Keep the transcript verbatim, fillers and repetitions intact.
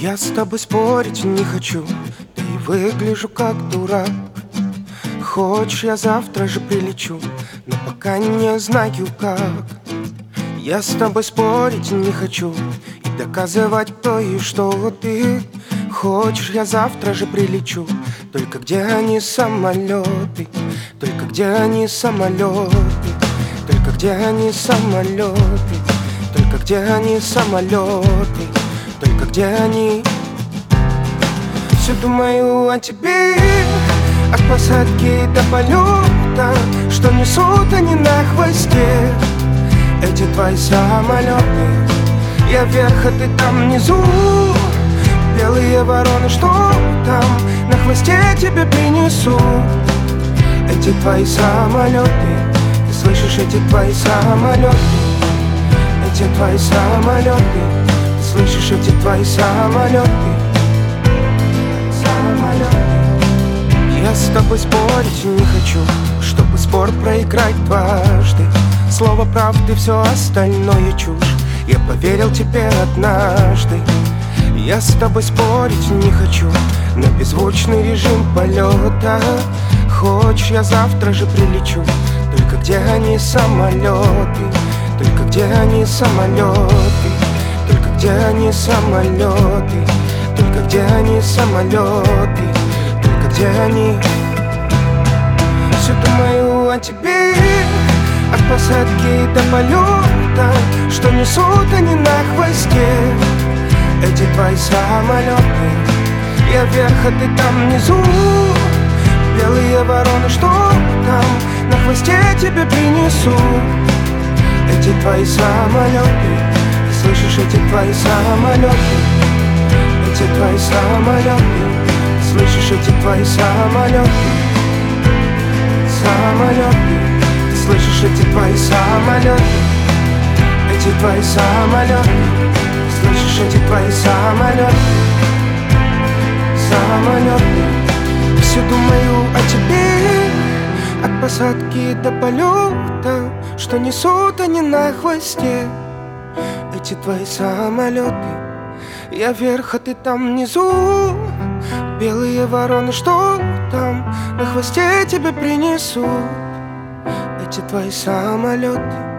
Я с тобой спорить не хочу, да и выгляжу как дурак. Хочешь, я завтра же прилечу, но пока не знаю как. Я с тобой спорить не хочу и доказывать, кто и что ты. Хочешь, я завтра же прилечу, только где они самолеты? Только где они самолеты? Только где они самолеты? Только где они самолеты? Только где они? Все думаю о тебе, от посадки до полета, что несут они на хвосте. Эти твои самолеты, я вверх, а ты там внизу. Белые вороны, что там на хвосте тебе принесу. Эти твои самолеты, ты слышишь, эти твои самолеты? Эти твои самолеты, ты слышишь, эти твои самолеты? Самолеты. Я с тобой спорить не хочу, чтобы спор проиграть дважды. Слово правды, все остальное чушь. Я поверил тебе однажды. Я с тобой спорить не хочу на беззвучный режим полета. Хочешь, я завтра же прилечу, только где они самолеты? Только где они самолеты? Только где они самолеты? Только где они самолеты? Только где они? Все думаю о тебе, от посадки до полета, что несут они на хвосте. Эти твои самолеты, я вверх, а ты там внизу. Белые вороны, что там на хвосте тебе принесу. Эти твои самолеты, ты слышишь, эти твои самолеты? Эти твои самолеты, ты слышишь, эти твои самолеты? Самолеты, ты слышишь, эти твои самолеты? Эти твои самолеты, слышишь, эти твои самолеты? Самолеты. Все думаю о тебе, от посадки до полета, что несут они на хвосте. Эти твои самолеты, я вверх, а ты там внизу. Белые вороны, что там на хвосте тебе принесут. Эти твои самолеты.